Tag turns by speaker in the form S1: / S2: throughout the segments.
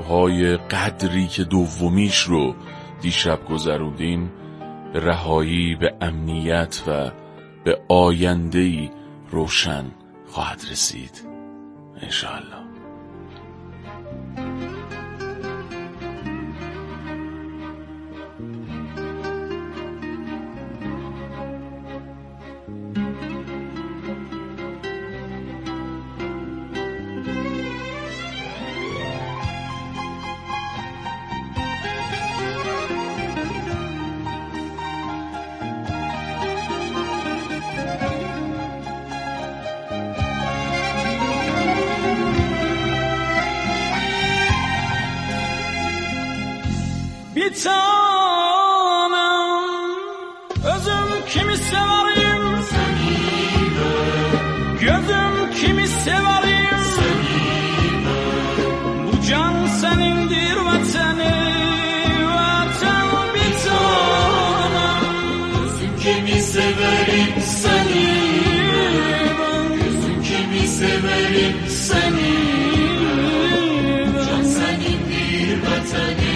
S1: شب‌های قدری که دومیش رو دیشب گذروندیم به رهایی، به امنیت و به آینده‌ای روشن خواهد رسید انشاءالله.
S2: Bir tanem özüm kimi severim seni, gözüm kimi severim seni, bu can senindir vatani, vatan bir tanem özüm kimi severim seni, gözüm kimi severim seni, bu can senindir vatani.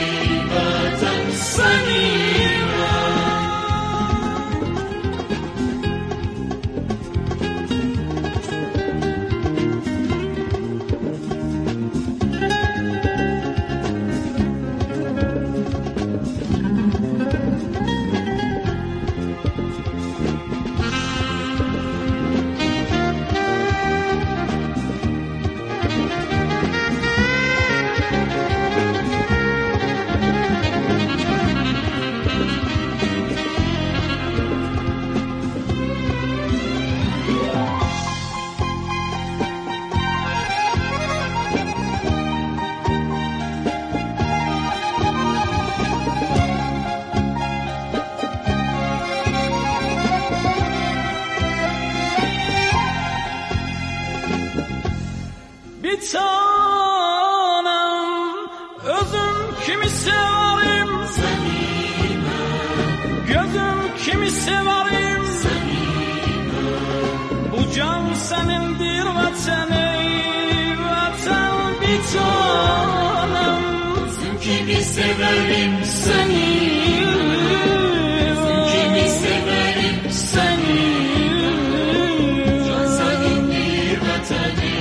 S2: Bir tanem özüm kimi severim seni, gözüm kimi severim seni, bu can senindir vatani, vatan bir tanem özüm kimi severim seni, gözüm kimi severim seni, can senindir vatani.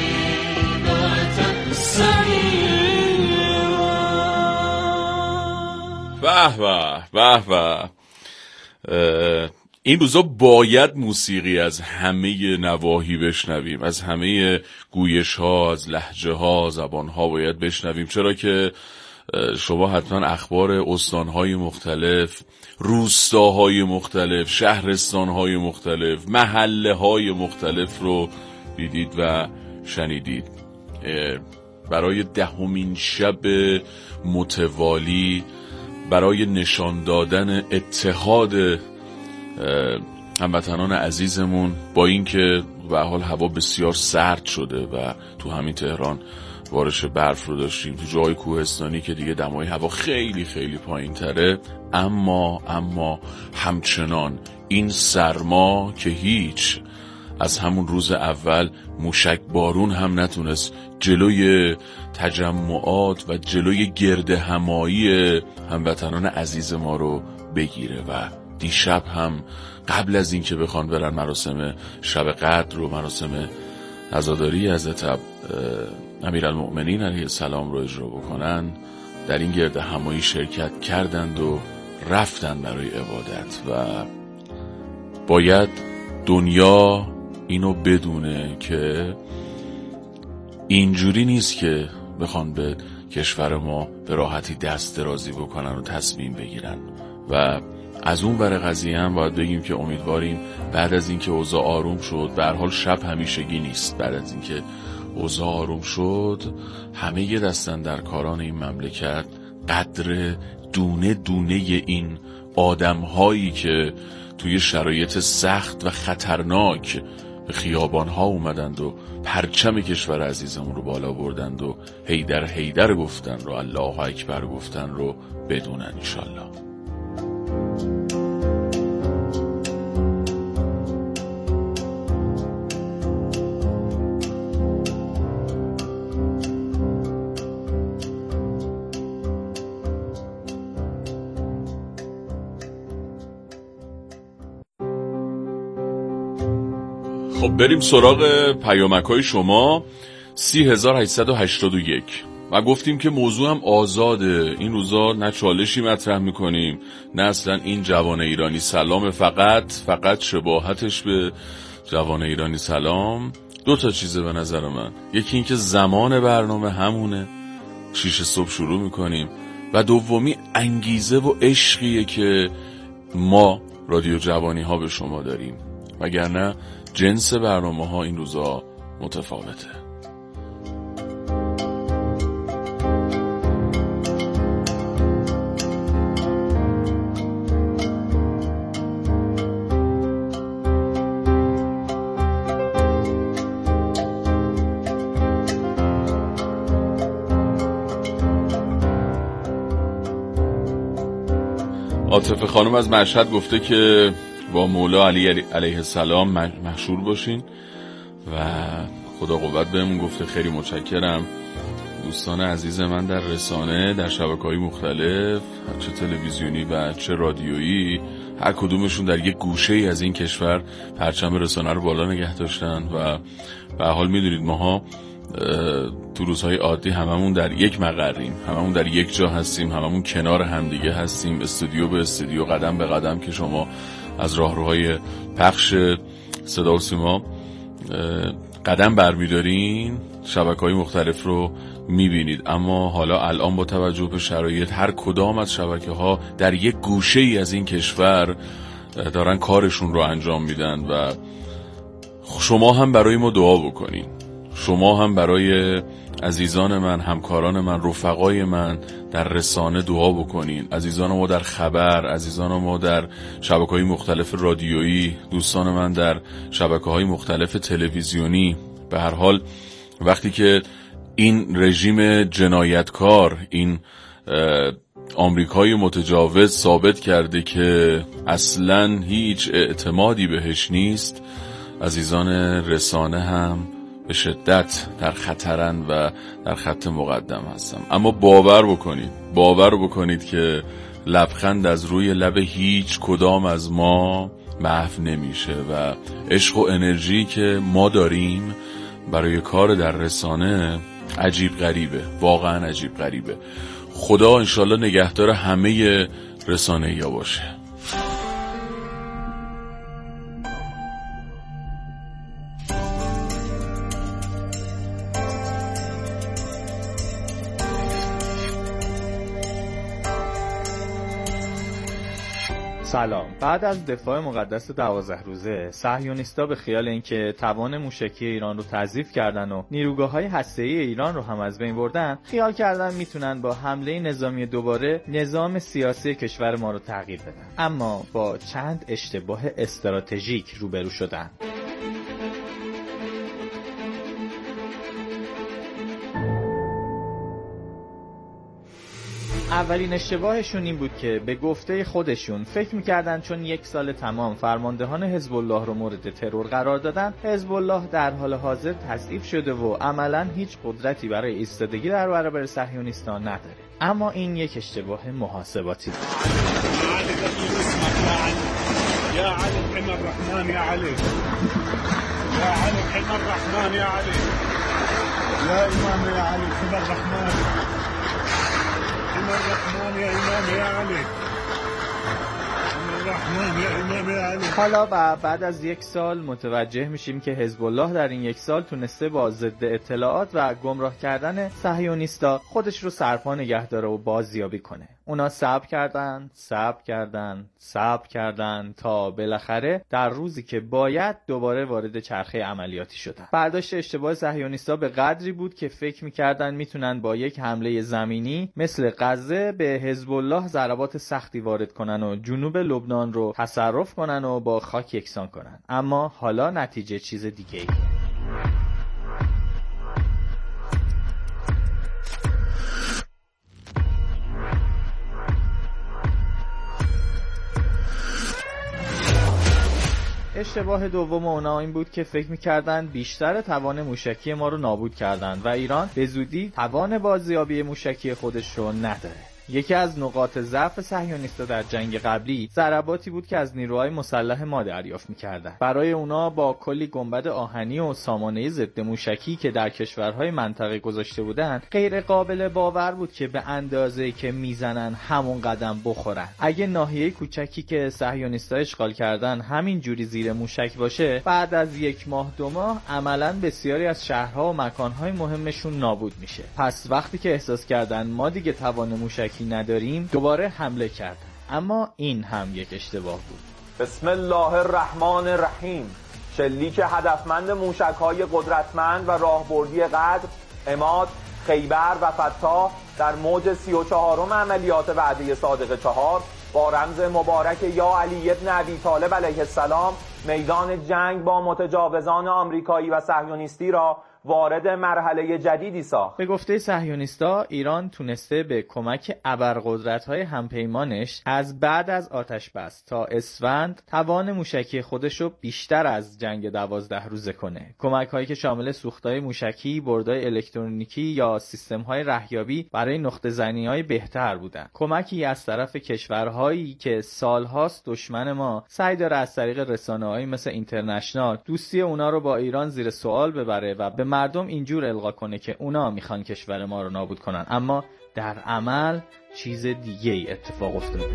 S1: به به به به. این روزا باید موسیقی از همه نواحی بشنویم، از همه گویش ها، از لهجه ها، زبان ها باید بشنویم، چرا که شما حتما اخبار استانهای مختلف، روستاهای مختلف، شهرستانهای مختلف، محله های مختلف رو دیدید و شنیدید. برای 10مین شب متوالی، برای نشان دادن اتحاد هموطنان عزیزمون، با اینکه به حال هوا بسیار سرد شده و تو همین تهران بارش برف رو داشتیم، تو جای کوهستانی که دیگه دمای هوا خیلی خیلی پایین تره، اما همچنان این سرما که هیچ، از همون روز اول موشک بارون هم نتونست جلوی تجمعات و جلوی گرد همایی هموطنان عزیز ما رو بگیره و دیشب هم قبل از این که بخوان برن مراسم شب قدر و مراسم عزاداری حضرت امیرالمؤمنین علیه السلام رو اجرا بکنن، در این گرد همایی شرکت کردند و رفتن برای عبادت. و باید دنیا اینو بدونه که اینجوری نیست که بخوان به کشور ما به راحتی دست درازی بکنن و تصمیم بگیرن. و از اون ور قضیه هم باید بگیم که امیدواریم بعد از اینکه اوضاع آروم شد، به هر حال شب همیشگی نیست، بعد از اینکه اوضاع آروم شد همه دستن در کاران این مملکت قدر دونه دونه این آدم‌هایی که توی شرایط سخت و خطرناک به خیابان‌ها اومدند و پرچم کشور عزیزمون رو بالا بردند و حیدر حیدر گفتن رو، الله اکبر گفتن رو بدونن انشالله. خب بریم سراغ پیامک‌های شما. 30881 و گفتیم که موضوع هم آزاده. این روزا نه چالشی مطرح میکنیم نه اصلا این جوان ایرانی سلام، فقط شباهتش به جوان ایرانی سلام 2 چیزه به نظر من. یکی این که زمان برنامه همونه، 6 صبح شروع میکنیم، و دومی انگیزه و عشقیه که ما رادیو جوانی ها به شما داریم، وگرنه جنس برنامه ها این روزا متفاوته. عاطفه خانم از مشهد گفته که با مولا علی علیه السلام محشور باشین و خدا قوت بهمون. گفته خیلی متشکرم. دوستان عزیز من در رسانه، در شبکه‌های مختلف، چه تلویزیونی و چه رادیویی، هر کدومشون در یک گوشه‌ای از این کشور پرچم رسانه رو بالا نگه داشتن و به حال میدونید ماها تو روزهای عادی هممون در یک مقریم، هممون در یک جا هستیم، هممون کنار همدیگه هستیم، استودیو به استودیو، قدم به قدم که شما از راهروهای پخش صدا و سیما قدم برمیدارین، شبکه‌های مختلف رو میبینید. اما حالا الان با توجه به شرایط هر کدام از شبکه‌ها در یک گوشه‌ای از این کشور دارن کارشون رو انجام میدن و شما هم برای ما دعا بکنین، شما هم برای عزیزان من، همکاران من، رفقای من در رسانه دعا بکنین، عزیزان ما در خبر، عزیزان ما در شبکه‌های مختلف رادیویی، دوستان من در شبکه‌های مختلف تلویزیونی. به هر حال وقتی که این رژیم جنایتکار، این آمریکای متجاوز ثابت کرده که اصلاً هیچ اعتمادی بهش نیست، عزیزان رسانه هم به شدت در خطرن و در خط مقدم هستم. اما باور بکنید که لبخند از روی لب هیچ کدام از ما محو نمیشه و عشق و انرژی که ما داریم برای کار در رسانه عجیب غریبه، واقعا عجیب غریبه. خدا انشالله نگهدار همه رسانه‌ای‌ها باشه.
S3: سلام. بعد از دفاع مقدس 12 روزه، صهیونیست‌ها به خیال اینکه توان موشکی ایران رو تضعیف کردن و نیروگاه‌های هسته‌ای ایران رو هم از بین بردن، خیال کردن میتونن با حمله نظامی دوباره نظام سیاسی کشور ما رو تغییر بدن. اما با چند اشتباه استراتژیک روبرو شدن. اولین اشتباهشون این بود که به گفته خودشون فکر میکردن چون 1 سال تمام فرماندهان حزب الله رو مورد ترور قرار دادن، حزب الله در حال حاضر تضعیف شده و عملاً هیچ قدرتی برای ایستادگی در برابر صهیونیستان نداره. اما این یک اشتباه محاسباتی بود.
S4: یا علی حمد الرحمن یا علی، یا علی حمد الرحمن یا علی، یا امام یا علی حمد الرحمن، الرحمن یا امام یا علی، الرحمن یا امام یا علی.
S3: حالا بعد از 1 سال متوجه میشیم که حزب الله در این 1 سال تونسته با ضد اطلاعات و گمراه کردن صهیونیستا خودش رو سرپا نگه داره و بازیابی کنه. اونا صبر کردن تا بالاخره در روزی که باید دوباره وارد چرخه عملیاتی شدن. برداشت اشتباه صهیونیستا به قدری بود که فکر می‌کردن میتونن با یک حمله زمینی مثل غزه به حزب الله ضربات سختی وارد کنن و جنوب لبنان رو تصرف کنن و با خاک یکسان کنن. اما حالا نتیجه چیز دیگه‌ای. اشتباه دوم اونا این بود که فکر می‌کردن بیشتر توان موشکی ما رو نابود کردن و ایران به زودی توان بازیابی موشکی خودش رو نداره. یکی از نقاط ضعف صهیونیست‌ها در جنگ قبلی ضرباتی بود که از نیروهای مسلح ما دریافت می‌کردند. برای اونا با کلی گنبد آهنی و سامانه ضد موشکی که در کشورهای منطقه گذاشته بودند، غیر قابل باور بود که به اندازه‌ای که میزنن همون قدم بخورن. اگه ناحیه کوچکی که صهیونیست‌ها اشغال کردن همین جوری زیر موشک باشه، بعد از 1 ماه 2 ماه عملاً بسیاری از شهرها و مکانهای مهمشون نابود میشه. پس وقتی که احساس کردن ما دیگه توان موشکی نداریم، دوباره حمله کردن. اما این هم یک اشتباه بود.
S5: بسم الله الرحمن الرحیم. شلیک هدفمند موشک‌های قدرتمند و راهبردی قدر، عماد، خیبر و فتاح در موج 34م عملیات وعده صادق 4 با رمز مبارک یا علی ابن ابی طالب علیه السلام میدان جنگ با متجاوزان آمریکایی و صهیونیستی را وارد مرحله جدیدی ساخت.
S3: به گفته صهیونیستا، ایران تونسته به کمک ابرقدرت‌های همپیمانش از بعد از آتش بس تا اسفند توان موشکی خودشو بیشتر از جنگ 12 روزه کنه. کمک‌هایی که شامل سوخت‌های موشکی، بردهای الکترونیکی یا سیستم‌های رهیابی برای نقطه‌زنی‌های بهتر بودن. کمکی از طرف کشورهایی که سال‌هاست دشمن ما سعی داره از طریق رسانه‌هایی مثل اینترنشنال دوستی اونا رو با ایران زیر سوال ببره و به مردم اینجور القا کنه که اونا میخوان کشور ما رو نابود کنن، اما در عمل چیز دیگه ای اتفاق افتاده.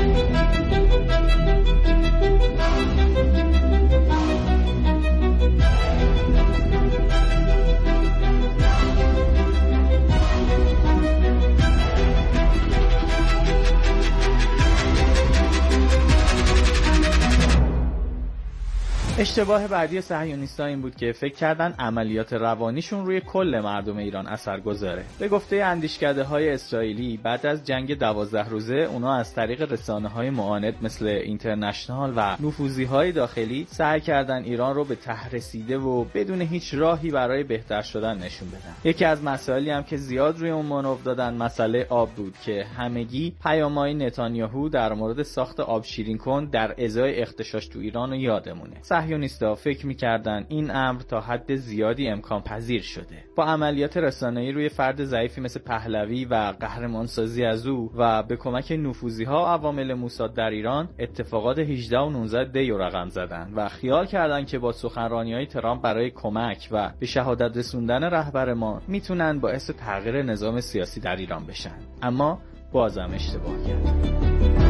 S3: اشتباه بعدی صهیونیست‌ها این بود که فکر کردن عملیات روانیشون روی کل مردم ایران اثر گذاره. به گفته اندیشکده‌های اسرائیلی، بعد از جنگ 12 روزه اونا از طریق رسانه‌های معاند مثل اینترنشنال و نفوذی‌های داخلی سعی کردن ایران رو به ته رسیده و بدون هیچ راهی برای بهتر شدن نشون بدن. یکی از مسائلی هم که زیاد روی اون مانور دادن مسئله آب بود که همگی پیام‌های نتانیاهو در مورد ساخت آب شیرین کن در ازای اغتشاش تو ایران رو یادمونه. صهیونیست‌ها فکر می‌کردن این امر تا حد زیادی امکان پذیر شده. با عملیات رسانه‌ای روی فرد ضعیفی مثل پهلوی و قهرمانسازی از او و به کمک نفوذی‌ها و عوامل موساد در ایران، اتفاقات 18 و 19 دی رقم زدن و خیال کردن که با سخنرانی‌های ترامپ برای کمک و به شهادت رسوندن رهبر ما میتونن باعث تغییر نظام سیاسی در ایران بشن. اما بازم اشتباه کردن.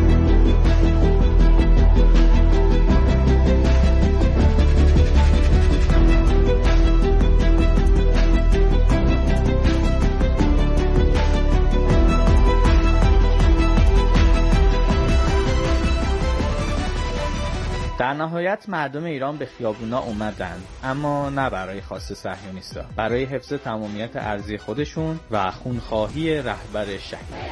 S3: در نهایت مردم ایران به خیابونا اومدن، اما نه برای خواست صهیونیستا، برای حفظ تمامیت ارضی خودشون و خونخواهی رهبر شهید.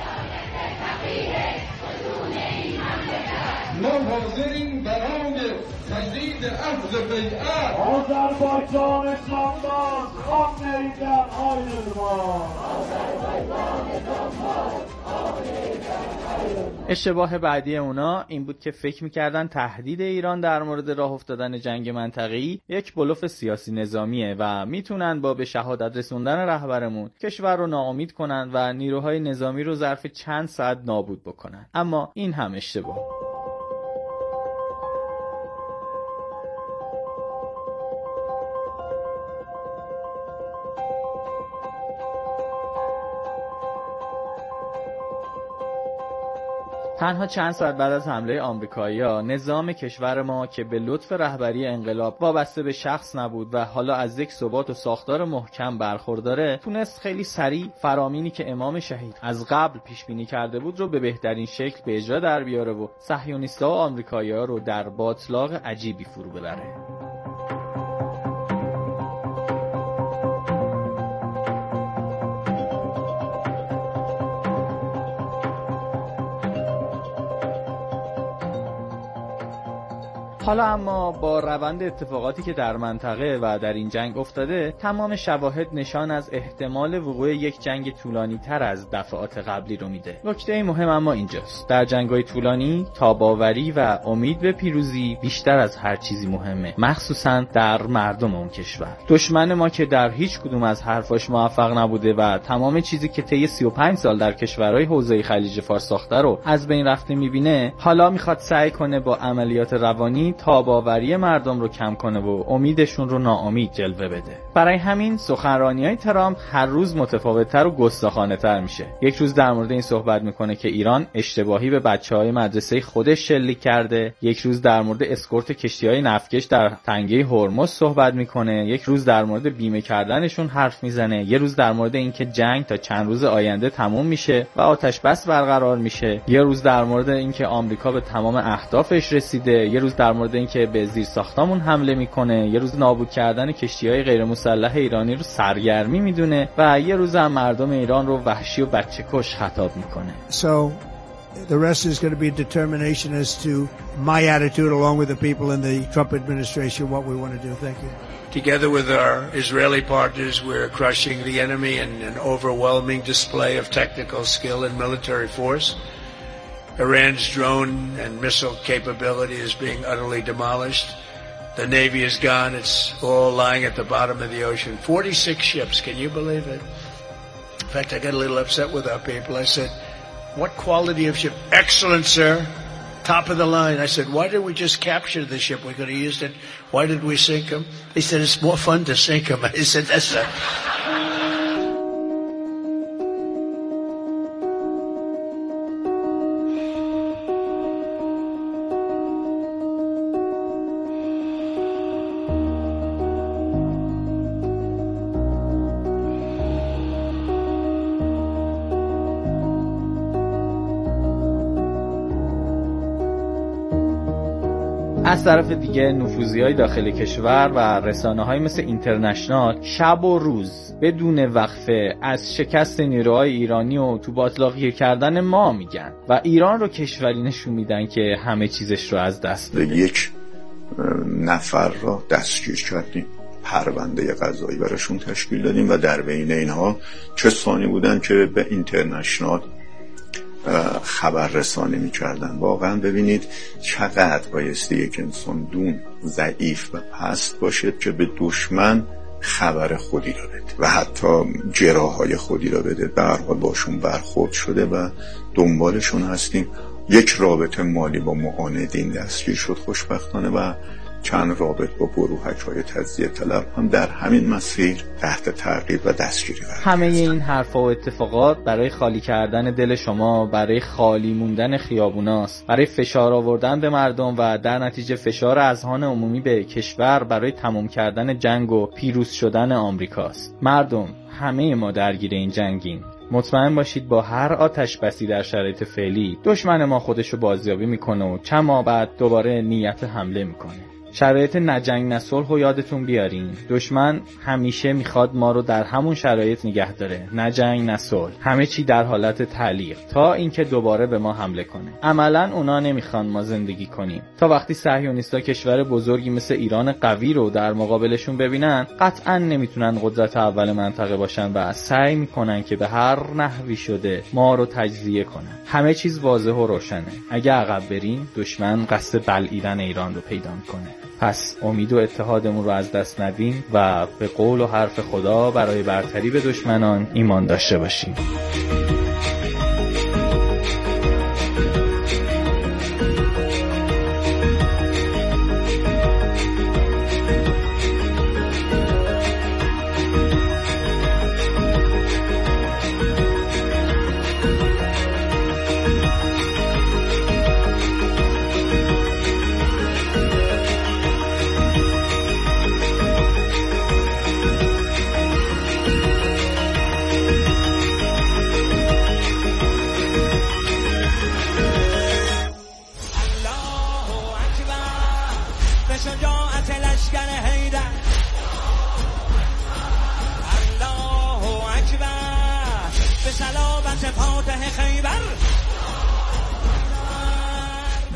S6: ما حاضریم برای تجدید عهد بیعت.
S4: آذربایجان اسلامباد خامنه‌ای در آین ما.
S3: اشتباه بعدی اونا این بود که فکر میکردن تهدید ایران در مورد راه افتادن جنگ منطقه‌ای یک بلوف سیاسی نظامیه و میتونن با به شهادت رسوندن رهبرمون کشور رو ناامید کنن و نیروهای نظامی رو ظرف چند ساعت نابود بکنن. اما این هم اشتباه. تنها چند ساعت بعد از حمله آمریکایی‌ها، نظام کشور ما که به لطف رهبری انقلاب وابسته به شخص نبود و حالا از یک ثبات و ساختار محکم برخورداره، تونست خیلی سریع فرامینی که امام شهید از قبل پیش بینی کرده بود رو به بهترین شکل به اجرا در بیاره و صهیونیست‌ها و آمریکایی‌ها رو در باطلاق عجیبی فرو ببره. حالا اما با روند اتفاقاتی که در منطقه و در این جنگ افتاده، تمام شواهد نشان از احتمال وقوع یک جنگ طولانی تر از دفعات قبلی رو میده. نکته مهم اما اینجاست: در جنگ‌های طولانی تاب‌آوری و امید به پیروزی بیشتر از هر چیزی مهمه، مخصوصاً در مردم اون کشور. دشمن ما که در هیچ کدوم از حرفاش موفق نبوده و تمام چیزی که طی 35 سال در کشورهای حوزه خلیج فارس ساخته رو از بین رفته میبینه، حالا میخواد سعی کنه با عملیات روانی تاب‌آوری مردم رو کم کنه و امیدشون رو ناامید جلوه بده. برای همین سخنرانی‌های ترامپ هر روز متفاوت‌تر و گستاخانه‌تر میشه. یک روز در مورد این صحبت میکنه که ایران اشتباهی به بچه‌های مدرسه خودش شلیک کرده، یک روز در مورد اسکورت کشتی‌های نفتکش در تنگه هرمز صحبت میکنه، یک روز در مورد بیمه کردنشون حرف میزنه، یک روز در مورد اینکه جنگ تا چند روز آینده تموم میشه و آتش بس برقرار میشه، یک روز در مورد اینکه آمریکا به تمام اهدافش رسیده، یک روز در مورد اینکه به زیر ساختمون حمله میکنه، یک روز نابود کردن کشتی‌های غیر مسلح ایرانی رو سرگرمی میدونه و یک روز هم مردم ایران رو وحشی و بچه‌کش خطاب میکنه.
S7: So the rest is going to be determination as to my attitude along with the people in the Trump administration what we want to do. Thank you.
S6: Together with our Israeli partners, we're crushing the enemy in an overwhelming display of technical skill and military force. Iran's drone and missile capability is being utterly demolished. The Navy is gone. It's all lying at the bottom of the ocean. 46 ships. Can you believe it? In fact, I got a little upset with our people. I said, what quality of ship? Excellent, sir. Top of the line. I said, why did we just capture the ship? We could have used it. Why did we sink them? They said, it's more fun to sink them. I said, that's a...
S3: از طرف دیگه نفوذی‌های داخل کشور و رسانه‌های مثل اینترنشنال شب و روز بدون وقفه از شکست نیروهای ایرانی و تو باطلاقی کردن ما میگن و ایران رو کشوری نشون میدن که همه چیزش رو از دست داده.
S8: یک نفر را دستگیر کردیم، پرونده قضایی براشون تشکیل دادیم و در بین اینها کسانی بودن که به اینترنشنال خبر رسانی می‌کردن. واقعا ببینید چقدر بایستی یک انسان دون، ضعیف و پست باشد که به دشمن خبر خودی را بده و حتی جراحای خودی را بده. به هر حال باشون برخورد شده و دنبالشون هستیم. یک رابطه مالی با معاندین دستگیر شد خوشبختانه و چند رابط با گروهک‌های تجزیه طلب هم در همین مسیر تحت تعقیب و دستگیری قرار گرفتند.
S3: همه این حرفا و اتفاقات برای خالی کردن دل شما، برای خالی موندن خیابوناست، برای فشار آوردن به مردم و در نتیجه فشار اذهان عمومی به کشور برای تمام کردن جنگ و پیروز شدن آمریکاست. مردم همه ما درگیر این جنگیم. مطمئن باشید با هر آتش بسی در شرایط فعلی دشمن ما خودشو بازیابی میکنه و چند ماه بعد دوباره نیت حمله میکنه. شرایط نجنگ نصلح رو یادتون بیارین. دشمن همیشه میخواد ما رو در همون شرایط نگه داره، نجنگ نصلح، همه چی در حالت تعلیق تا اینکه دوباره به ما حمله کنه. عملاً اونا نمیخوان ما زندگی کنیم. تا وقتی صهیونیست‌ها کشور بزرگی مثل ایران قوی رو در مقابلشون ببینن، قطعاً نمیتونن قدرت اول منطقه باشن و سعی میکنن که به هر نحوی شده ما رو تجزیه کنن. همه چیز واضح و روشنه. اگه عقب بریم دشمن قصد بلعیدن ایران رو پیدا میکنه. پس امید و اتحادمون رو از دست ندیم و به قول و حرف خدا برای برتری به دشمنان ایمان داشته باشیم.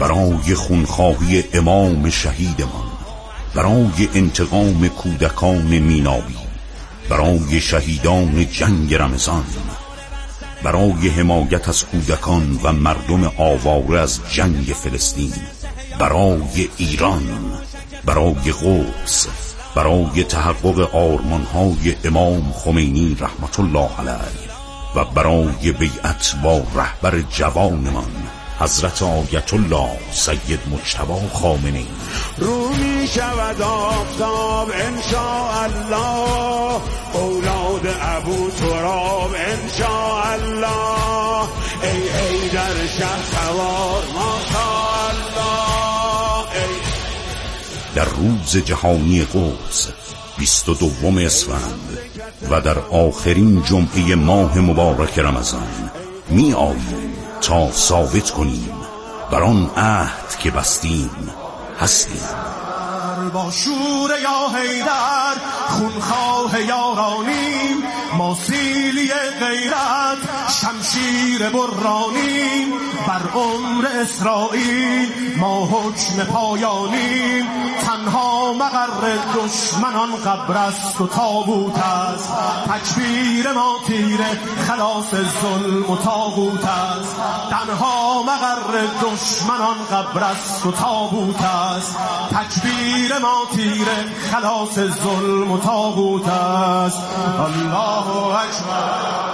S9: برای خونخواهی امام شهیدمان، برای انتقام کودکان میناوی، برای شهیدان جنگ رمضان، برای حمایت از کودکان و مردم آواره از جنگ فلسطین، برای ایران، برای قدس، برای تحقق آرمانهای امام خمینی رحمت الله علیه و برای بیعت با رهبر جوانمان حضرت آیت الله سید مجتبی خامنه‌ای.
S4: رو می شود آفتاب انشاءالله، اولاد ابو تراب انشاءالله، ای در شهر سوار ماشاءالله.
S9: در روز جهانی قدس 22 اسفند و در آخرین جمعه ماه مبارک رمضان می آییم تا ثابت کنیم بر آن عهد که بستیم هستیم.
S10: با شور یا حیدر خونخواه یارانیم، ما سیلی غیرت شمشیر برانیم، بر عمر اسرائیل ما حکم پایانیم، تنها مقر دشمنان قبر است و تابوت است، تکبیر ما تیره خلاص ظلم و طاغوت است، تنها مقر دشمنان قبر است و تابوت است، تکبیر ما تیره خلاص ظلم و طاغوت است. الله اکبر.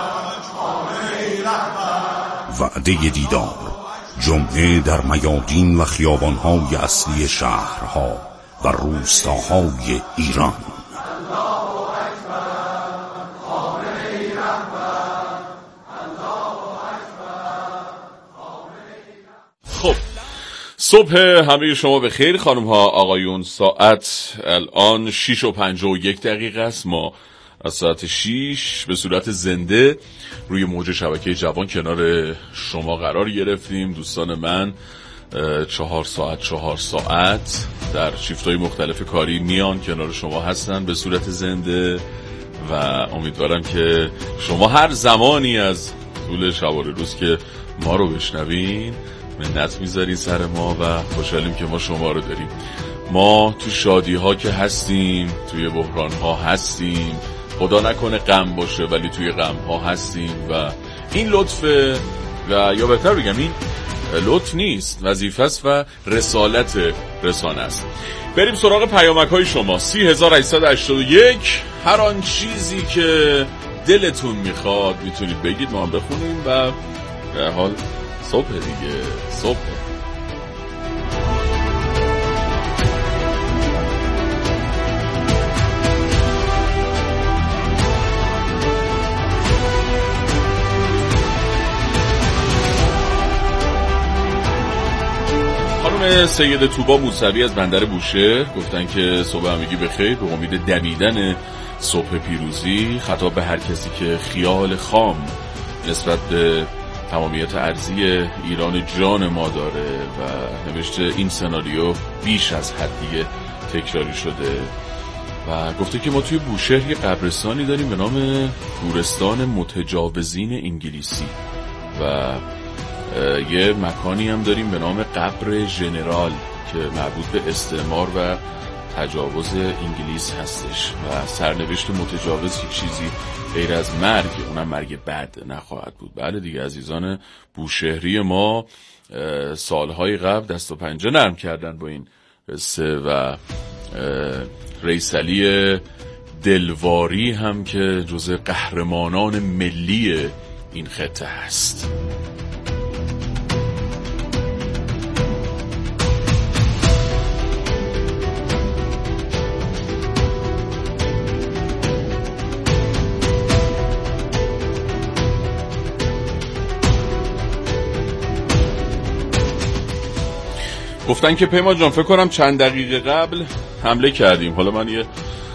S9: وعده دیدار جمعه در میادین و خیابان‌های اصلی شهرها و روستاهای ایران.
S1: خب صبح همه شما به خیر خانم ها آقایون. ساعت الان 6:51 است. ما از ساعت 6 به صورت زنده روی موج شبکه جوان کنار شما قرار گرفتیم. دوستان من 4 ساعت در شیفت‌های مختلف کاری میان کنار شما هستن به صورت زنده و امیدوارم که شما هر زمانی از طول شب و روز که ما رو بشنوین منت میذارین سر ما و خوشحالیم که ما شما رو داریم. ما تو شادی ها که هستیم، توی بحران ها هستیم، خدا نکنه غم باشه ولی توی غم ها هستیم و این لطفه و یا بهتر بگم این لطف نیست، وظیفه است و رسالت رسانه است. بریم سراغ پیامک های شما. 3881 هر آن چیزی که دلتون میخواد میتونید بگید، ما هم بخونیم و به حال صبح دیگه صبح. خانم سید توبا موسوی از بندر بوشهر گفتن که صبح همگی بخیر، به امید دمیدن صبح پیروزی. خطاب به هر کسی که خیال خام نسبت به تمامیت ارضی ایران جان ما داره و نوشته این سناریو بیش از حد دیگه تکراری شده و گفته که ما توی بوشهر یه قبرستانی داریم به نام گورستان متجاوزین انگلیسی و یه مکانی هم داریم به نام قبر ژنرال که مربوط به استعمار و تجاوز انگلیس هستش و سرنوشت متجاوز هیچ چیزی غیر از مرگ، اونم مرگ بد نخواهد بود. بله دیگه عزیزان بوشهری ما سالهای قبل دست و پنجه نرم کردن با این قصه و رئیس علی دلواری هم که جزء قهرمانان ملی این خطه هست. گفتن که پیما جان فکر کنم چند دقیقه قبل حمله کردیم. حالا من یه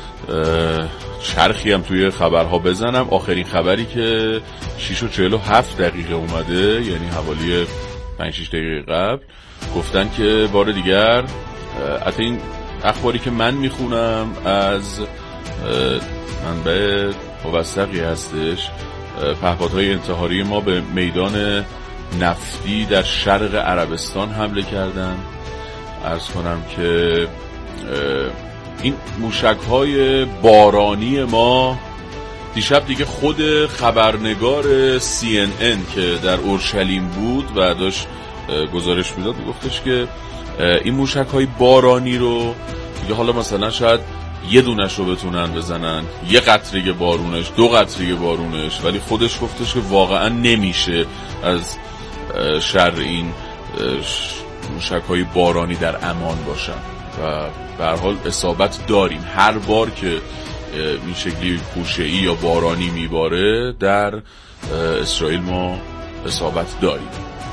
S1: چرخی هم توی خبرها بزنم. آخرین خبری که 6:47 اومده، یعنی حوالی 5-6 دقیقه قبل، گفتن که بار دیگر حتی این اخباری که من میخونم از منبع موثقی هستش، پهپادهای انتحاری ما به میدان نفتی در شرق عربستان حمله کردن. عرض کنم که این موشک‌های بارانی ما دیشب دیگه خود خبرنگار CNN که در اورشلیم بود و داشت گزارش میداد میگفتش که این موشک‌های بارانی رو دیگه حالا مثلا شاید یه دونش رو بتونن بزنن، یه قطره بارونش، 2 قطره بارونش، ولی خودش گفتش که واقعا نمیشه از شر این موشک‌های بارانی در امان باشن و به هر حال اصابت داریم. هر بار که این شکلی خوشه‌ای یا بارانی میباره در اسرائیل ما اصابت داریم.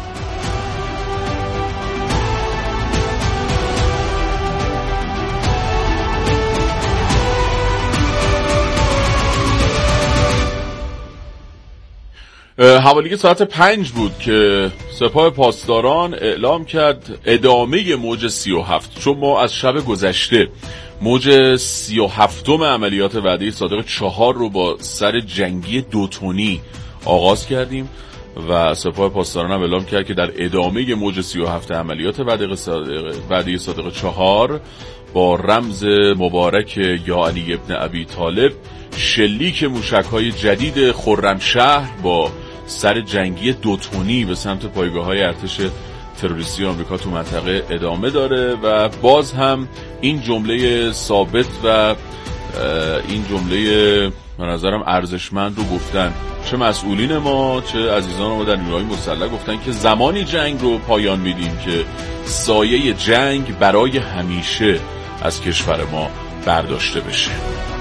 S1: حوالی ساعت 5 بود که سپاه پاسداران اعلام کرد ادامه موج 37، چون ما از شب گذشته موج 37م عملیات وعده صادق 4 رو با سر جنگی 2 تنی آغاز کردیم و سپاه پاسداران هم اعلام کرد که در ادامه موج 37 عملیات وعده صادق 4 با رمز مبارک یا علی ابن ابی طالب شلیک موشک‌های جدید خرمشهر با سر جنگی 2 تنی به سمت پایگاه‌های ارتش تروریستی آمریکا تو منطقه ادامه داره و باز هم این جمله ثابت و این جمله به نظرم ارزشمند رو گفتن چه مسئولین ما چه عزیزان ما در نیروهای مسلح، گفتن که زمانی جنگ رو پایان میدیم که سایه جنگ برای همیشه از کشور ما برداشته بشه.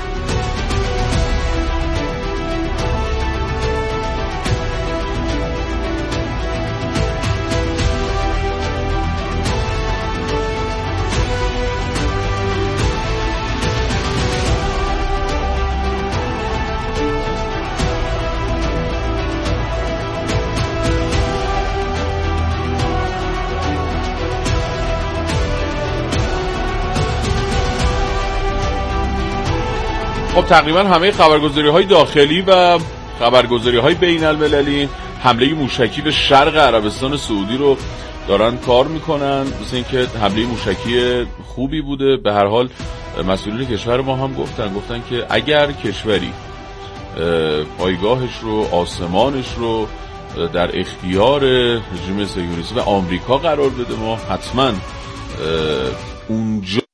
S1: خب تقریبا همه خبرگزاری‌های داخلی و خبرگزاری‌های بین‌المللی حمله موشکی به شرق عربستان سعودی رو دارن کار میکنن، مثل اینکه حمله موشکی خوبی بوده. به هر حال مسئولین کشور ما هم گفتن که اگر کشوری پایگاهش رو، آسمانش رو در اختیار رژیم صهیونیستی و آمریکا قرار بده، ما حتما اونجا